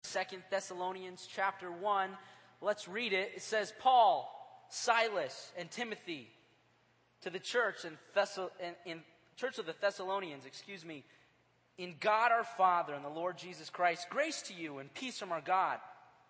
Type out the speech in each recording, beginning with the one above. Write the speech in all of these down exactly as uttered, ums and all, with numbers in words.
Second Thessalonians chapter one. Let's read it. It says, Paul, Silas, and Timothy to the church in, Thessal- in, in church of the Thessalonians, excuse me, in God our Father and the Lord Jesus Christ, grace to you and peace from our God.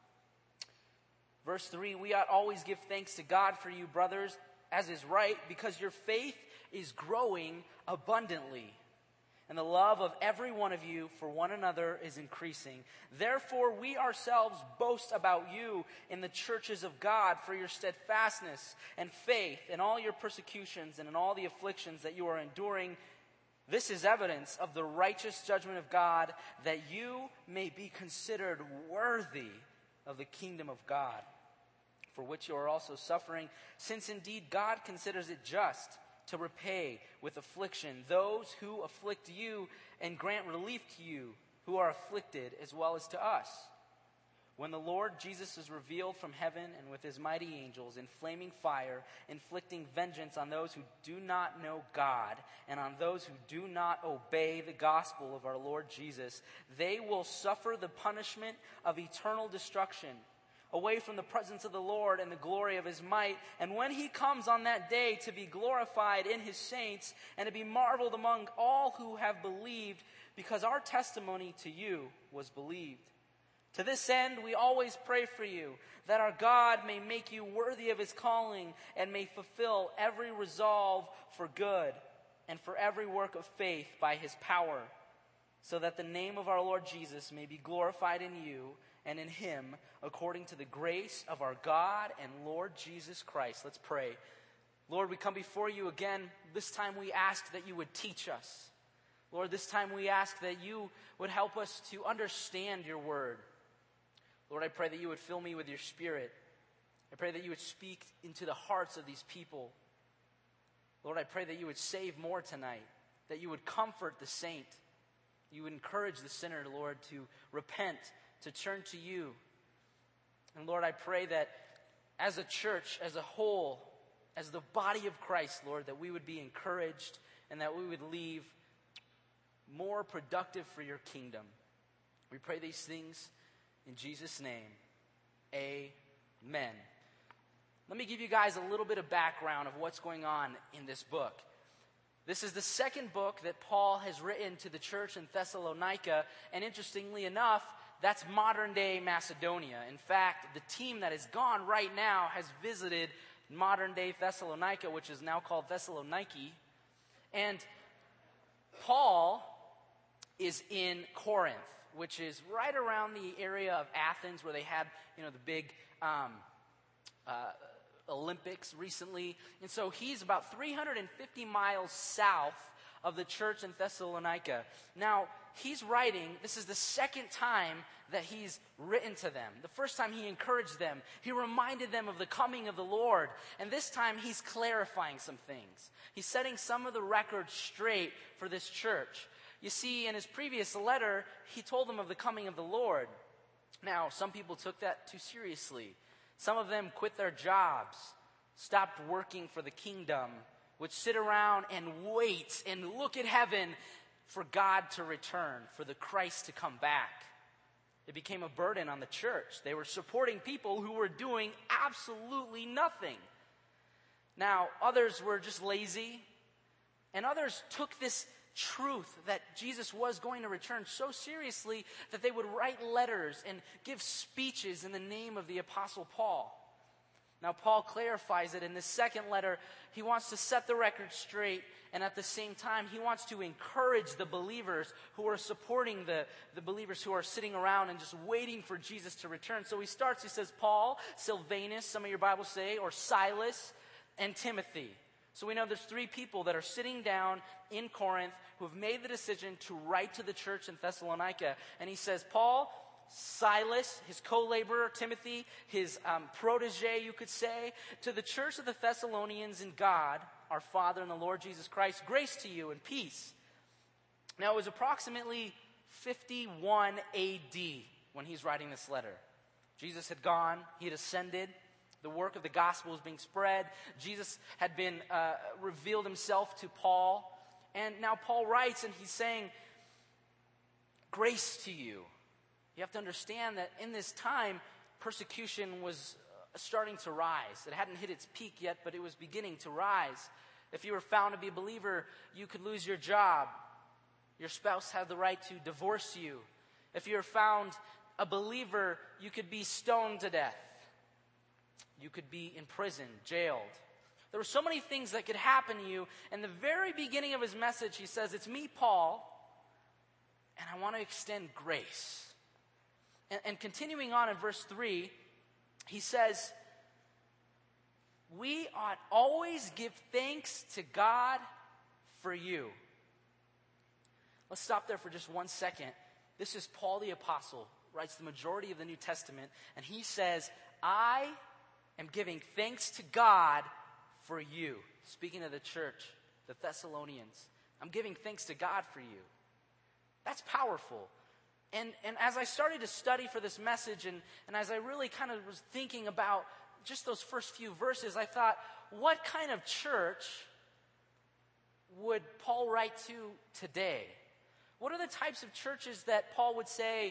Verse three, we ought always give thanks to God for you, brothers, as is right, because your faith is growing abundantly. And the love of every one of you for one another is increasing. Therefore, we ourselves boast about you in the churches of God for your steadfastness and faith in all your persecutions and in all the afflictions that you are enduring. This is evidence of the righteous judgment of God, that you may be considered worthy of the kingdom of God, for which you are also suffering, since indeed God considers it just to repay with affliction those who afflict you and grant relief to you who are afflicted as well as to us. When the Lord Jesus is revealed from heaven and with his mighty angels in flaming fire, inflicting vengeance on those who do not know God and on those who do not obey the gospel of our Lord Jesus, they will suffer the punishment of eternal destruction, away from the presence of the Lord and the glory of his might. And when he comes on that day to be glorified in his saints and to be marveled among all who have believed, because our testimony to you was believed. To this end, we always pray for you, that our God may make you worthy of his calling and may fulfill every resolve for good and for every work of faith by his power, so that the name of our Lord Jesus may be glorified in you and in him, according to the grace of our God and Lord Jesus Christ. Let's pray. Lord, we come before you again. This time we ask that you would teach us. Lord, this time we ask that you would help us to understand your word. Lord, I pray that you would fill me with your Spirit. I pray that you would speak into the hearts of these people. Lord, I pray that you would save more tonight, that you would comfort the saint. You would encourage the sinner, Lord, to repent, to turn to you. And Lord, I pray that as a church, as a whole, as the body of Christ, Lord, that we would be encouraged and that we would leave more productive for your kingdom. We pray these things in Jesus' name. Amen. Let me give you guys a little bit of background of what's going on in this book. This is the second book that Paul has written to the church in Thessalonica, and interestingly enough, that's modern-day Macedonia. In fact, the team that is gone right now has visited modern-day Thessalonica, which is now called Thessaloniki. And Paul is in Corinth, which is right around the area of Athens where they had, you know, the big um, uh, Olympics recently. And so he's about three hundred fifty miles south of the church in Thessalonica. Now, he's writing, this is the second time that he's written to them. The first time he encouraged them. He reminded them of the coming of the Lord. And this time he's clarifying some things. He's setting some of the records straight for this church. You see, in his previous letter, he told them of the coming of the Lord. Now, some people took that too seriously. Some of them quit their jobs, stopped working for the kingdom, would sit around and wait and look at heaven for God to return, for the Christ to come back. It became a burden on the church. They were supporting people who were doing absolutely nothing. Now, others were just lazy, and others took this truth that Jesus was going to return so seriously that they would write letters and give speeches in the name of the Apostle Paul. Now, Paul clarifies it in this second letter. He wants to set the record straight, and at the same time, he wants to encourage the believers who are supporting the, the believers who are sitting around and just waiting for Jesus to return. So he starts, he says, Paul, Silvanus, some of your Bibles say, or Silas, and Timothy. So we know there's three people that are sitting down in Corinth who have made the decision to write to the church in Thessalonica. And he says, Paul, Silas, his co-laborer, Timothy, his um, protege, you could say, to the church of the Thessalonians in God, our Father and the Lord Jesus Christ, grace to you and peace. Now, it was approximately fifty-one A D when he's writing this letter. Jesus had gone, he had ascended. The work of the gospel was being spread. Jesus had been uh, revealed himself to Paul. And now Paul writes and he's saying, grace to you. You have to understand that in this time, persecution was starting to rise. It hadn't hit its peak yet, but it was beginning to rise. If you were found to be a believer, you could lose your job. Your spouse had the right to divorce you. If you were found a believer, you could be stoned to death. You could be imprisoned, jailed. There were so many things that could happen to you. In the very beginning of his message, he says, it's me, Paul, and I want to extend grace. And, and continuing on in verse three, he says, we ought always give thanks to God for you. Let's stop there for just one second. This is Paul the Apostle, writes the majority of the New Testament, and he says, I am giving thanks to God for you. Speaking of the church, the Thessalonians, I'm giving thanks to God for you. That's powerful. And and as I started to study for this message, and, and as I really kind of was thinking about just those first few verses, I thought, what kind of church would Paul write to today? What are the types of churches that Paul would say,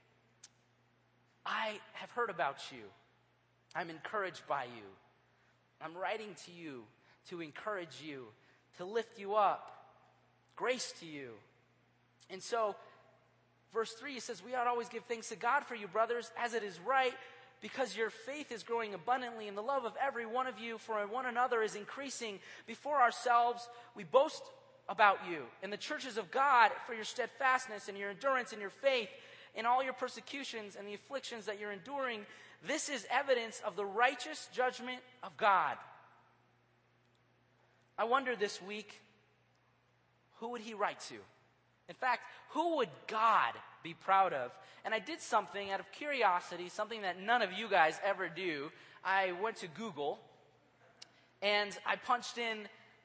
I have heard about you. I'm encouraged by you. I'm writing to you to encourage you, to lift you up, grace to you. And so, verse three, it says, we ought always give thanks to God for you, brothers, as it is right, because your faith is growing abundantly, and the love of every one of you for one another is increasing. Before ourselves, we boast about you in the churches of God for your steadfastness and your endurance and your faith in all your persecutions and the afflictions that you're enduring. This is evidence of the righteous judgment of God. I wonder this week, who would he write to? In fact, who would God be proud of? And I did something out of curiosity, something that none of you guys ever do. I went to Google, and I punched in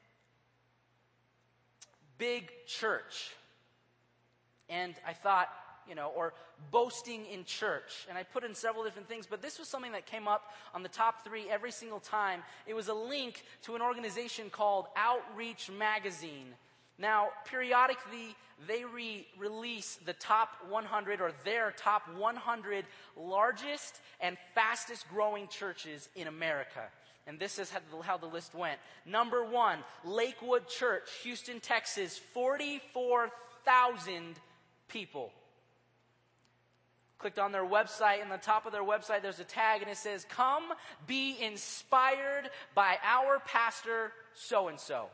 big church. And I thought, you know, or boasting in church. And I put in several different things, but this was something that came up on the top three every single time. It was a link to an organization called Outreach Magazine. Now, periodically, they re- release the top one hundred or their top one hundred largest and fastest growing churches in America. And this is how the, how the list went. Number one, Lakewood Church, Houston, Texas, forty-four thousand people. Clicked on their website, and on the top of their website, there's a tag, and it says, come be inspired by our pastor so-and-so.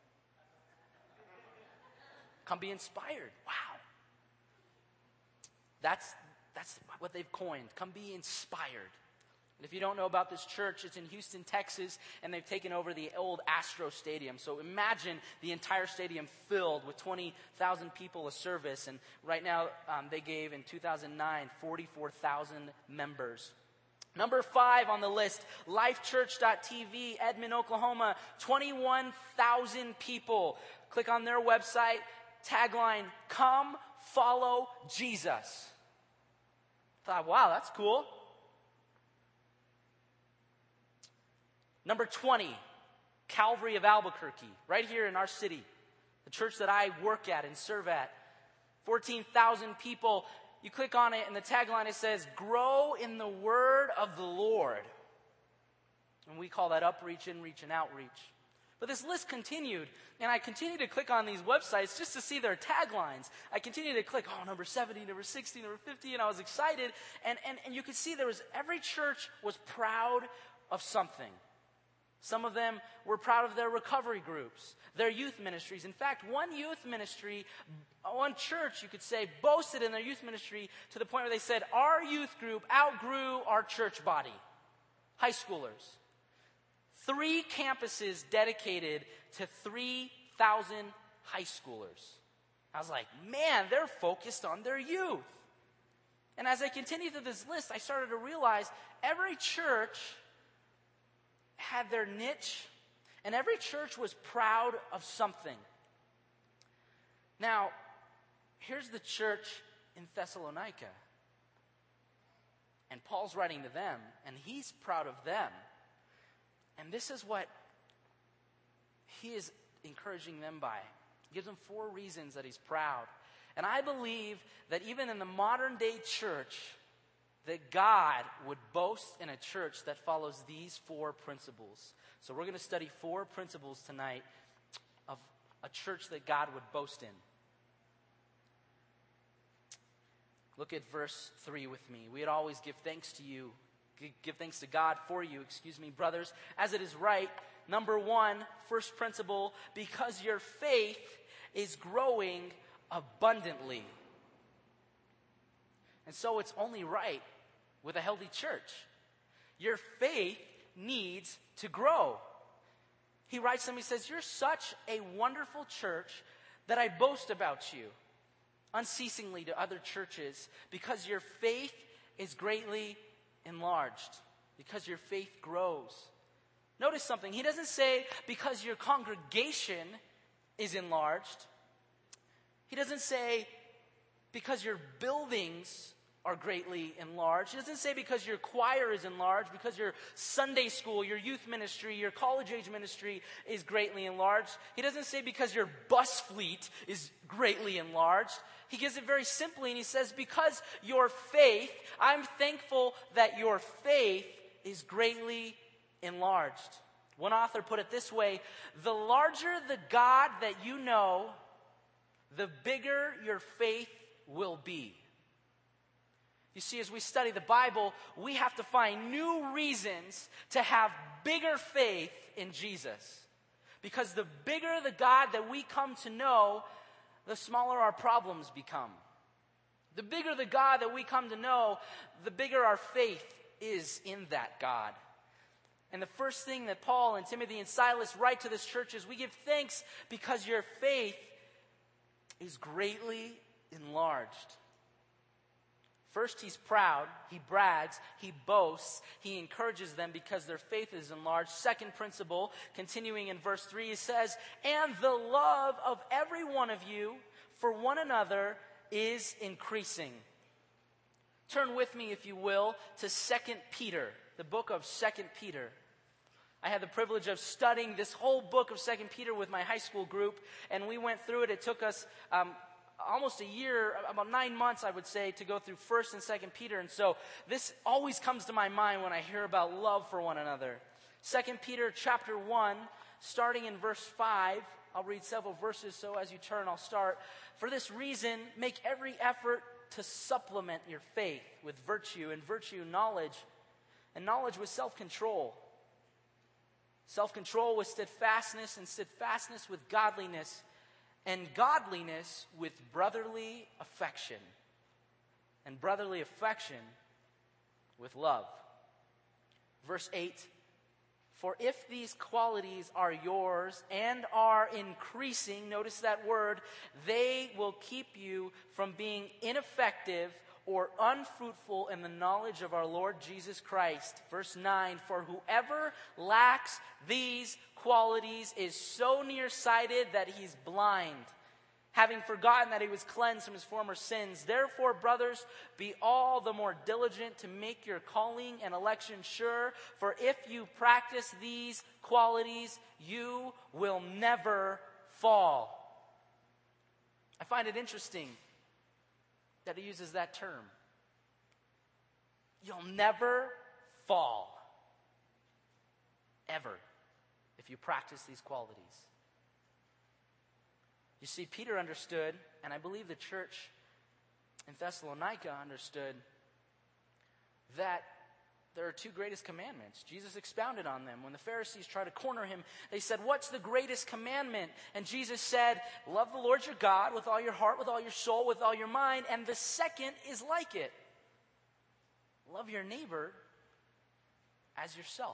Come be inspired. Wow. That's, that's what they've coined. Come be inspired. And if you don't know about this church, it's in Houston, Texas, and they've taken over the old Astro Stadium. So imagine the entire stadium filled with twenty thousand people a service. And right now, um, they gave in two thousand nine, forty-four thousand members. Number five on the list, lifechurch dot t v, Edmond, Oklahoma, twenty-one thousand people. Click on their website, tagline, come follow Jesus. Thought, wow, that's cool. Number twenty, Calvary of Albuquerque, right here in our city. The church that I work at and serve at. fourteen thousand people. You click on it and the tagline, it says, grow in the word of the Lord. And we call that upreach, inreach, and outreach. But this list continued, and I continued to click on these websites just to see their taglines. I continued to click, oh, number seventy, number sixty, number fifty, and I was excited. And, and, and you could see there was, every church was proud of something. Some of them were proud of their recovery groups, their youth ministries. In fact, one youth ministry, one church, you could say, boasted in their youth ministry to the point where they said, our youth group outgrew our church body. High schoolers. Three campuses dedicated to three thousand high schoolers. I was like, man, they're focused on their youth. And as I continued through this list, I started to realize every church had their niche, and every church was proud of something. Now, here's the church in Thessalonica. And Paul's writing to them, and he's proud of them. And this is what he is encouraging them by. He gives them four reasons that he's proud. And I believe that even in the modern day church, that God would boast in a church that follows these four principles. So we're going to study four principles tonight of a church that God would boast in. Look at verse three with me. We'd always give thanks to you, give thanks to God for you, excuse me, brothers, as it is right. Number one, first principle, because your faith is growing abundantly. And so it's only right with a healthy church. Your faith needs to grow. He writes them, he says, you're such a wonderful church that I boast about you unceasingly to other churches because your faith is greatly enlarged, because your faith grows. Notice something. He doesn't say because your congregation is enlarged. He doesn't say because your buildings are greatly enlarged. He doesn't say because your choir is enlarged, because your Sunday school, your youth ministry, your college age ministry is greatly enlarged. He doesn't say because your bus fleet is greatly enlarged. He gives it very simply, and he says, because your faith, I'm thankful that your faith is greatly enlarged. One author put it this way: the larger the God that you know, the bigger your faith will be. You see, as we study the Bible, we have to find new reasons to have bigger faith in Jesus. Because the bigger the God that we come to know, the smaller our problems become. The bigger the God that we come to know, the bigger our faith is in that God. And the first thing that Paul and Timothy and Silas write to this church is, we give thanks because your faith is greatly enlarged. First, he's proud, he brags, he boasts, he encourages them because their faith is enlarged. Second principle, continuing in verse three, he says, and the love of every one of you for one another is increasing. Turn with me, if you will, to Second Peter, the book of Second Peter. I had the privilege of studying this whole book of Second Peter with my high school group, and we went through it. It took us um, almost a year, about nine months, I would say, to go through First and Second Peter. And so this always comes to my mind when I hear about love for one another. Second Peter chapter one, starting in verse five. I'll read several verses, so as you turn, I'll start. For this reason, make every effort to supplement your faith with virtue, and virtue knowledge, and knowledge with self-control. Self-control with steadfastness, and steadfastness with godliness, and godliness with brotherly affection, and brotherly affection with love. Verse eight, for if these qualities are yours and are increasing, notice that word, they will keep you from being ineffective or unfruitful in the knowledge of our Lord Jesus Christ. Verse nine, for whoever lacks these qualities is so nearsighted that he's blind, having forgotten that he was cleansed from his former sins. Therefore, brothers, be all the more diligent to make your calling and election sure, for if you practice these qualities, you will never fall. I find it interesting that he uses that term. You'll never fall. Ever. If you practice these qualities. You see, Peter understood, and I believe the church in Thessalonica understood, that there are two greatest commandments. Jesus expounded on them. When the Pharisees tried to corner him, they said, what's the greatest commandment? And Jesus said, love the Lord your God with all your heart, with all your soul, with all your mind. And the second is like it. Love your neighbor as yourself.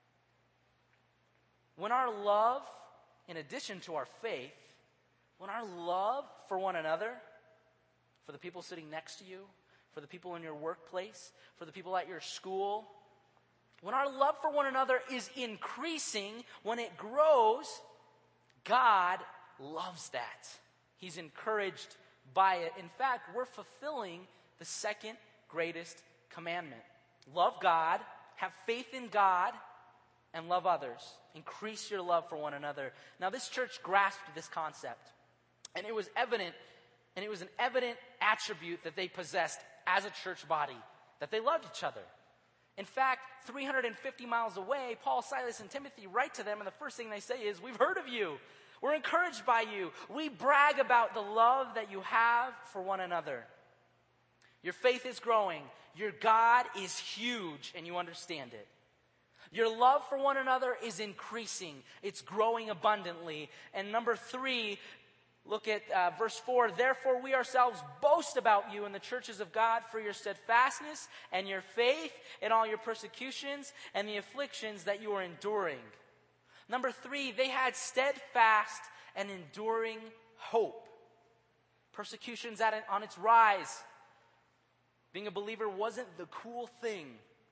When our love, in addition to our faith, when our love for one another, for the people sitting next to you, for the people in your workplace, for the people at your school, when our love for one another is increasing, when it grows, God loves that. He's encouraged by it. In fact, we're fulfilling the second greatest commandment. Love God, have faith in God, and love others. Increase your love for one another. Now, this church grasped this concept, and it was evident And it was an evident attribute that they possessed as a church body, that they loved each other. In fact, three hundred fifty miles away, Paul, Silas, and Timothy write to them, and the first thing they say is, we've heard of you. We're encouraged by you. We brag about the love that you have for one another. Your faith is growing. Your God is huge, and you understand it. Your love for one another is increasing. It's growing abundantly. And number three, look at uh, verse four. Therefore, we ourselves boast about you in the churches of God for your steadfastness and your faith in all your persecutions and the afflictions that you are enduring. Number three, they had steadfast and enduring hope. Persecution's at it, on its rise. Being a believer wasn't the cool thing.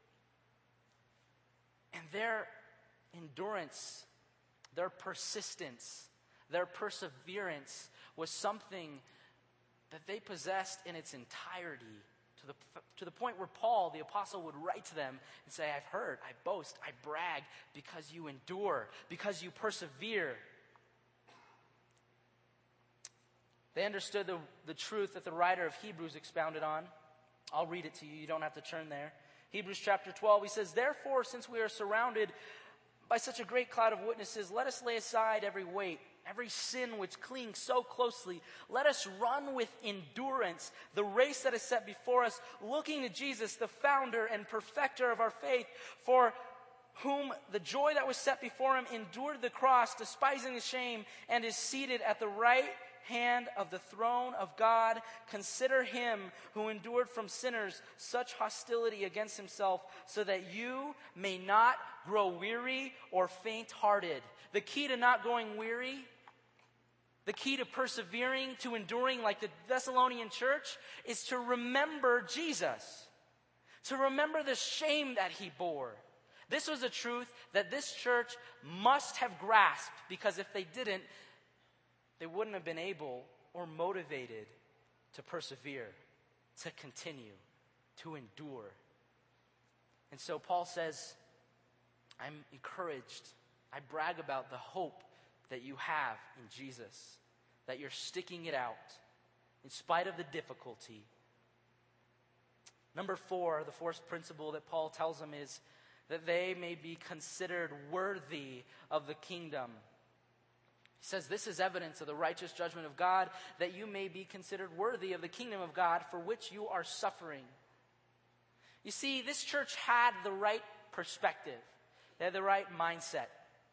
And their endurance, their persistence, their perseverance was something that they possessed in its entirety, to the, to the point where Paul, the apostle, would write to them and say, I've heard, I boast, I brag, because you endure, because you persevere. They understood the, the truth that the writer of Hebrews expounded on. I'll read it to you. You don't have to turn there. Hebrews chapter twelve, he says, therefore, since we are surrounded by such a great cloud of witnesses, let us lay aside every weight, every sin which clings so closely. Let us run with endurance the race that is set before us, looking to Jesus, the founder and perfecter of our faith, for whom the joy that was set before him endured the cross, despising the shame, and is seated at the right hand of the throne of God. Consider him who endured from sinners such hostility against himself, so that you may not grow weary or faint-hearted. The key to not going weary, the key to persevering, to enduring like the Thessalonian church, is to remember Jesus. To remember the shame that he bore. This was a truth that this church must have grasped, because if they didn't, they wouldn't have been able or motivated to persevere, to continue, to endure. And so Paul says, I'm encouraged. I brag about the hope that you have in Jesus, that you're sticking it out in spite of the difficulty. Number four, the fourth principle that Paul tells them is that they may be considered worthy of the kingdom. He says, this is evidence of the righteous judgment of God, that you may be considered worthy of the kingdom of God for which you are suffering. You see, this church had the right perspective. They had the right mindset.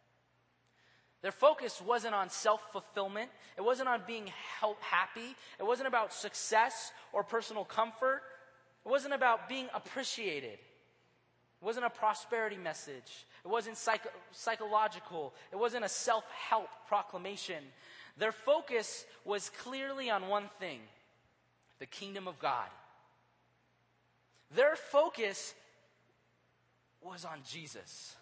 Their focus wasn't on self-fulfillment. It wasn't on being happy. It wasn't about success or personal comfort. It wasn't about being appreciated. It wasn't a prosperity message. It wasn't psycho- psychological. It wasn't a self-help proclamation. Their focus was clearly on one thing: the kingdom of God. Their focus was on Jesus.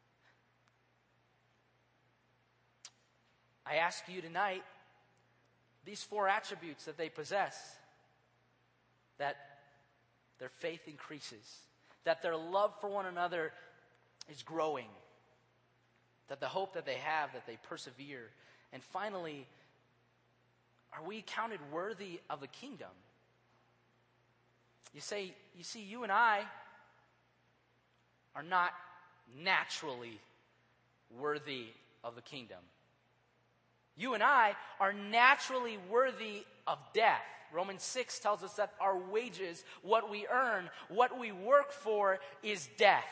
I ask you tonight, these four attributes that they possess, that their faith increases, that their love for one another is growing, that the hope that they have, that they persevere, and finally, are we counted worthy of the kingdom? You say, you see, you and I are not naturally worthy of the kingdom. You and I are naturally worthy of death. Romans six tells us that our wages, what we earn, what we work for, is death.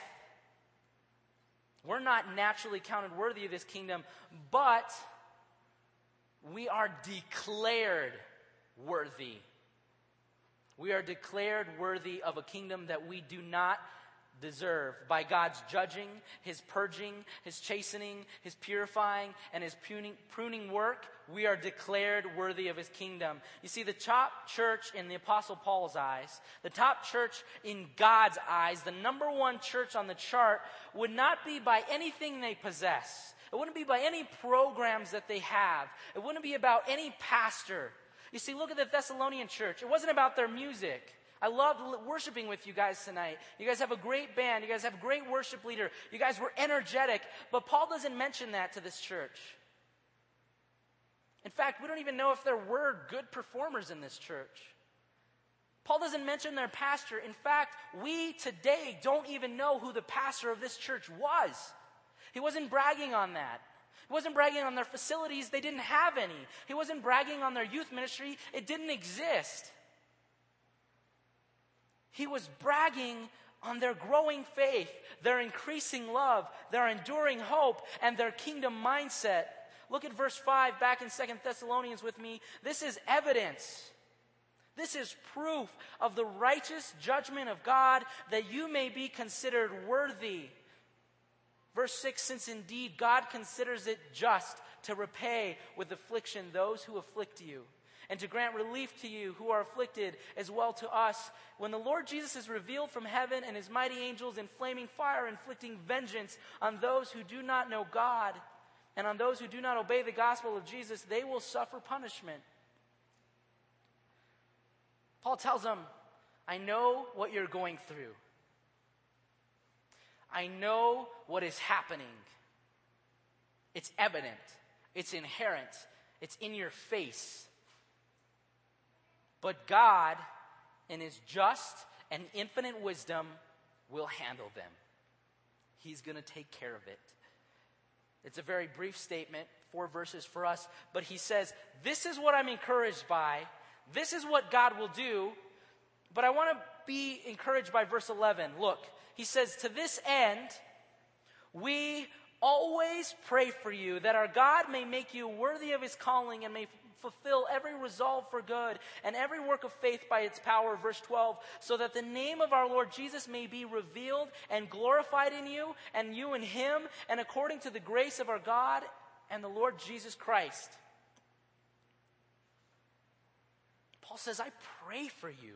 We're not naturally counted worthy of this kingdom, but we are declared worthy. We are declared worthy of a kingdom that we do not deserve. By God's judging, his purging, his chastening, his purifying, and his pruning, pruning work, we are declared worthy of his kingdom. You see, the top church in the Apostle Paul's eyes, the top church in God's eyes, the number one church on the chart, would not be by anything they possess. It wouldn't be by any programs that they have. It wouldn't be about any pastor. You see, look at the Thessalonian church. It wasn't about their music. I loved worshiping with you guys tonight. You guys have a great band. You guys have a great worship leader. You guys were energetic. But Paul doesn't mention that to this church. In fact, we don't even know if there were good performers in this church. Paul doesn't mention their pastor. In fact, we today don't even know who the pastor of this church was. He wasn't bragging on that. He wasn't bragging on their facilities. They didn't have any. He wasn't bragging on their youth ministry. It didn't exist. He was bragging on their growing faith, their increasing love, their enduring hope, and their kingdom mindset. Look at verse five back in Second Thessalonians with me. This is evidence. This is proof of the righteous judgment of God, that you may be considered worthy. Verse six, since indeed God considers it just to repay with affliction those who afflict you, and to grant relief to you who are afflicted, as well to us, when the Lord Jesus is revealed from heaven and his mighty angels in flaming fire, inflicting vengeance on those who do not know God, and on those who do not obey the gospel of Jesus, they will suffer punishment. Paul tells them, I know what you're going through. I know what is happening. It's evident. It's inherent. It's in your face. But God, in his just and infinite wisdom, will handle them. He's going to take care of it. It's a very brief statement, four verses for us, but he says, this is what I'm encouraged by. This is what God will do. But I want to be encouraged by verse eleven. Look, he says, to this end, we always pray for you, that our God may make you worthy of his calling and may fulfill every resolve for good and every work of faith by its power. Verse twelve, so that the name of our Lord Jesus may be revealed and glorified in you, and you in him, and according to the grace of our God and the Lord Jesus Christ. Paul says, I pray for you.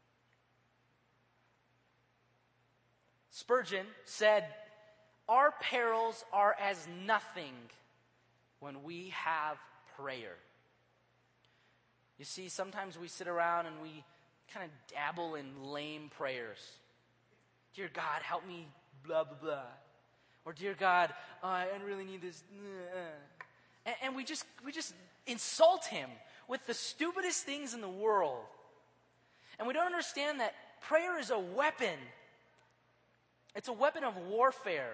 Spurgeon said, our perils are as nothing when we have prayer. You see, sometimes we sit around and we kind of dabble in lame prayers. Dear God, help me, blah, blah, blah. Or, dear God, oh, I really need this. And, and we just we just insult him with the stupidest things in the world. And we don't understand that prayer is a weapon. It's a weapon of warfare.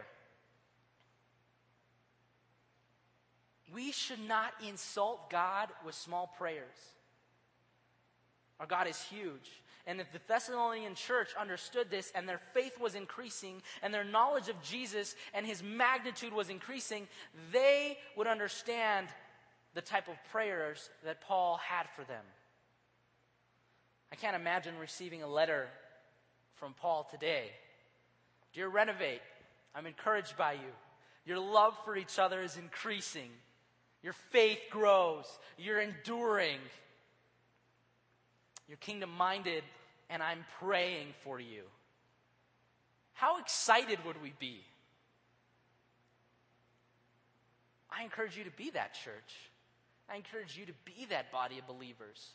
We should not insult God with small prayers. Our God is huge. And if the Thessalonian church understood this and their faith was increasing and their knowledge of Jesus and his magnitude was increasing, they would understand the type of prayers that Paul had for them. I can't imagine receiving a letter from Paul today. Dear Renovate, I'm encouraged by you. Your love for each other is increasing. Your faith grows. You're enduring. You're kingdom-minded, and I'm praying for you. How excited would we be? I encourage you to be that church. I encourage you to be that body of believers.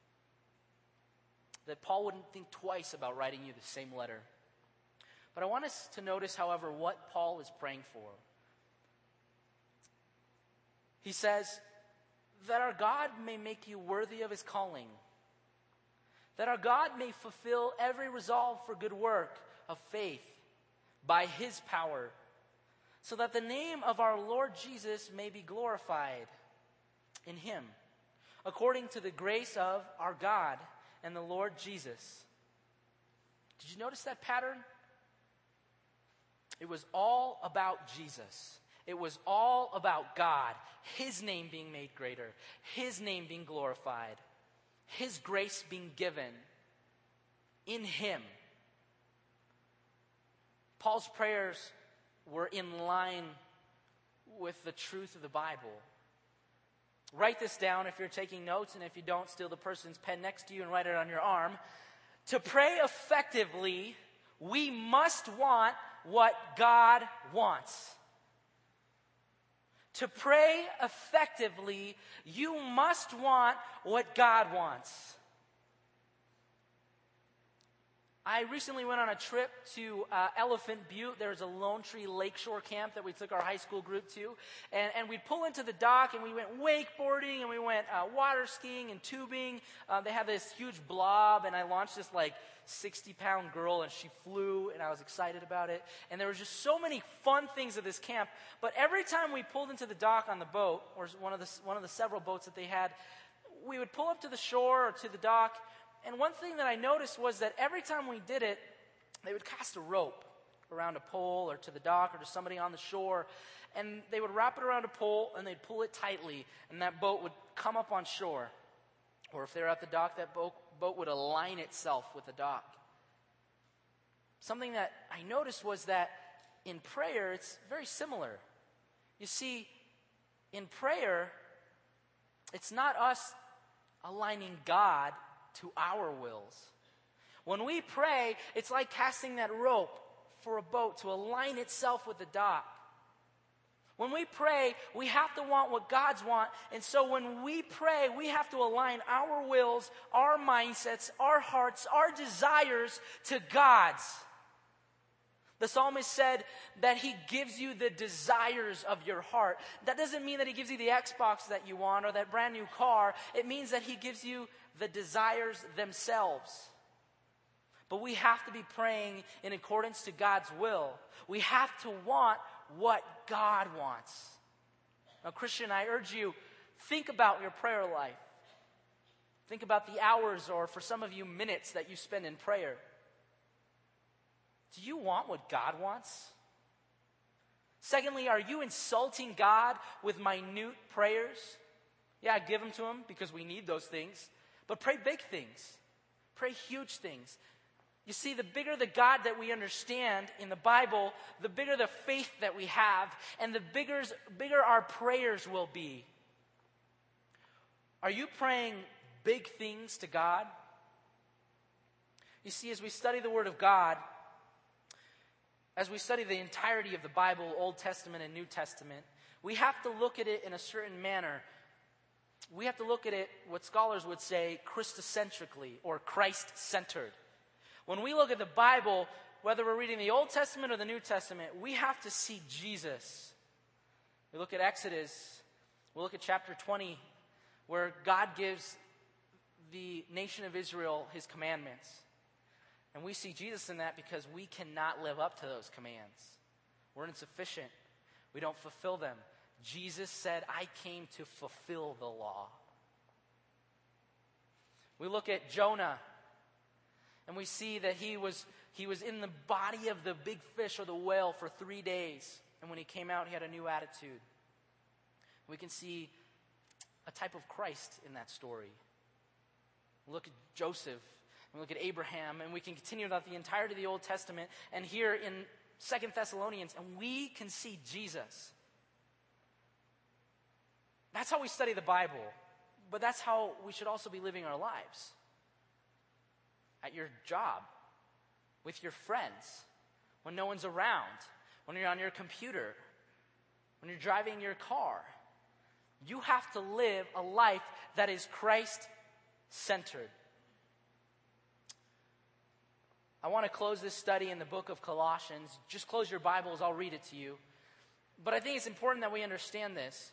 That Paul wouldn't think twice about writing you the same letter. But I want us to notice, however, what Paul is praying for. He says, that our God may make you worthy of his calling. That our God may fulfill every resolve for good work of faith by his power, so that the name of our Lord Jesus may be glorified in him, according to the grace of our God and the Lord Jesus. Did you notice that pattern? It was all about Jesus. It was all about God, his name being made greater, his name being glorified, his grace being given in him. Paul's prayers were in line with the truth of the Bible. Write this down if you're taking notes, and if you don't, steal the person's pen next to you and write it on your arm. To pray effectively, we must want what God wants. To pray effectively, you must want what God wants. I recently went on a trip to uh, Elephant Butte. There's a Lone Tree Lakeshore camp that we took our high school group to. And, and we'd pull into the dock, and we went wakeboarding, and we went uh, water skiing and tubing. Uh, they have this huge blob, and I launched this like sixty-pound girl, and she flew, and I was excited about it. And there were just so many fun things at this camp. But every time we pulled into the dock on the boat, or one of the, one of the several boats that they had, we would pull up to the shore or to the dock. And one thing that I noticed was that every time we did it, they would cast a rope around a pole or to the dock or to somebody on the shore. And they would wrap it around a pole and they'd pull it tightly. And that boat would come up on shore. Or if they were at the dock, that boat, boat would align itself with the dock. Something that I noticed was that in prayer, it's very similar. You see, in prayer, it's not us aligning God to our wills. When we pray, it's like casting that rope for a boat to align itself with the dock. When we pray, we have to want what God's want. And so when we pray, we have to align our wills, our mindsets, our hearts, our desires to God's. The psalmist said that he gives you the desires of your heart. That doesn't mean that he gives you the Xbox that you want or that brand new car. It means that he gives you the desires themselves. But we have to be praying in accordance to God's will. We have to want what God wants. Now, Christian, I urge you, think about your prayer life. Think about the hours, or for some of you, minutes that you spend in prayer. Do you want what God wants? Secondly, are you insulting God with minute prayers? Yeah, give them to him because we need those things. But pray big things. Pray huge things. You see, the bigger the God that we understand in the Bible, the bigger the faith that we have, and the bigger, bigger our prayers will be. Are you praying big things to God? You see, as we study the Word of God, as we study the entirety of the Bible, Old Testament and New Testament, we have to look at it in a certain manner. We have to look at it, what scholars would say, Christocentrically, or Christ-centered. When we look at the Bible, whether we're reading the Old Testament or the New Testament, we have to see Jesus. We look at Exodus. We look at chapter twenty, where God gives the nation of Israel his commandments. And we see Jesus in that because we cannot live up to those commands. We're insufficient. We don't fulfill them. Jesus said, I came to fulfill the law. We look at Jonah, and we see that he was, he was in the body of the big fish or the whale for three days. And when he came out, he had a new attitude. We can see a type of Christ in that story. Look at Joseph. We look at Abraham, and we can continue about the entirety of the Old Testament, and here in Second Thessalonians, and we can see Jesus. That's how we study the Bible, but that's how we should also be living our lives. At your job, with your friends, when no one's around, when you're on your computer, when you're driving your car. You have to live a life that is Christ-centered. I want to close this study in the book of Colossians. Just close your Bibles, I'll read it to you. But I think it's important that we understand this.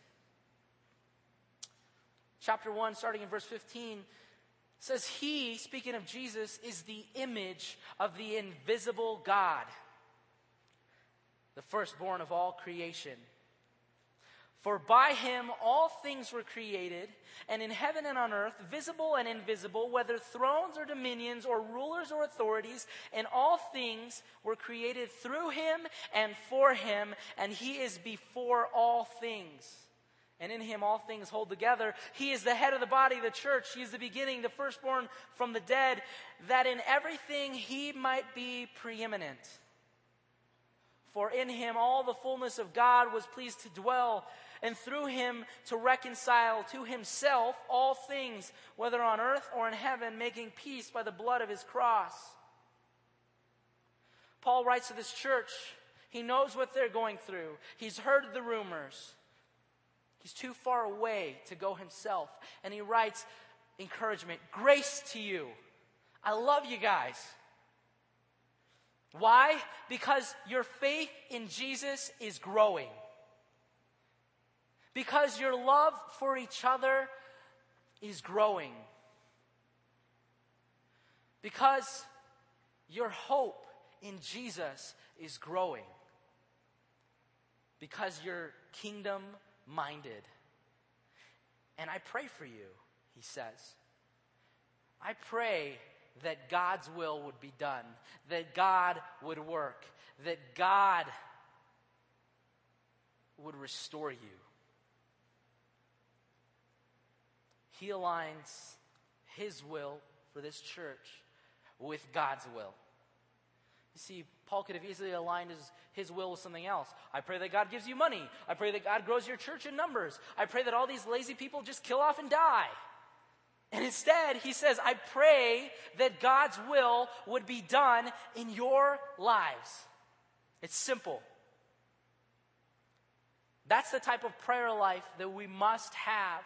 Chapter one, starting in verse fifteen, says, He, speaking of Jesus, is the image of the invisible God, the firstborn of all creation. For by him all things were created, and in heaven and on earth, visible and invisible, whether thrones or dominions or rulers or authorities, and all things were created through him and for him, and he is before all things. And in him all things hold together. He is the head of the body, the church. He is the beginning, the firstborn from the dead, that in everything he might be preeminent. For in him all the fullness of God was pleased to dwell, and through him to reconcile to himself all things, whether on earth or in heaven, making peace by the blood of his cross. Paul writes to this church. He knows what they're going through. He's heard the rumors. He's too far away to go himself. And he writes encouragement, grace to you. I love you guys. Why? Because your faith in Jesus is growing. Because your love for each other is growing. Because your hope in Jesus is growing. Because you're kingdom-minded. And I pray for you, he says. I pray that God's will would be done, that God would work, that God would restore you. He aligns his will for this church with God's will. You see, Paul could have easily aligned his, his will with something else. I pray that God gives you money. I pray that God grows your church in numbers. I pray that all these lazy people just kill off and die. And instead, he says, I pray that God's will would be done in your lives. It's simple. That's the type of prayer life that we must have.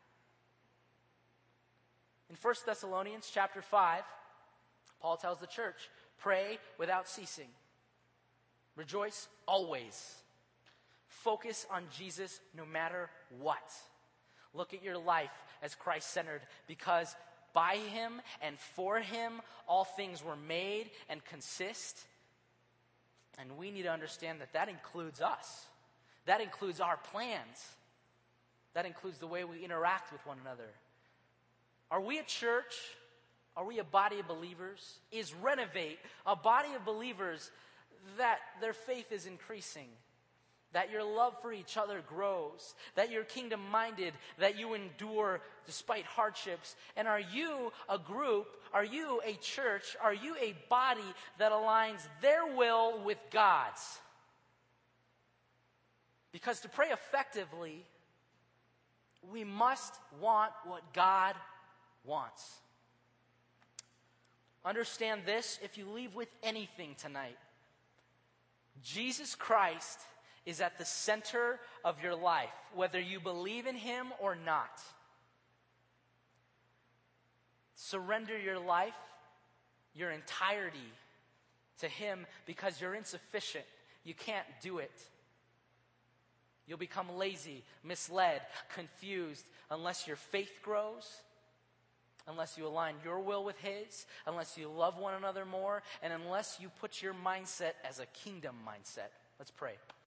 In First Thessalonians chapter five, Paul tells the church, pray without ceasing. Rejoice always. Focus on Jesus no matter what. Look at your life as Christ-centered, because by him and for him all things were made and consist. And we need to understand that that includes us. That includes our plans. That includes the way we interact with one another. Are we a church? Are we a body of believers? Is Renovate a body of believers that their faith is increasing? That your love for each other grows? That you're kingdom-minded? That you endure despite hardships? And are you a group? Are you a church? Are you a body that aligns their will with God's? Because to pray effectively, we must want what God wants. Understand this if you leave with anything tonight. Jesus Christ is at the center of your life, whether you believe in him or not. Surrender your life, your entirety to him, because you're insufficient. You can't do it. You'll become lazy, misled, confused, unless your faith grows, unless you align your will with his, unless you love one another more, and unless you put your mindset as a kingdom mindset. Let's pray.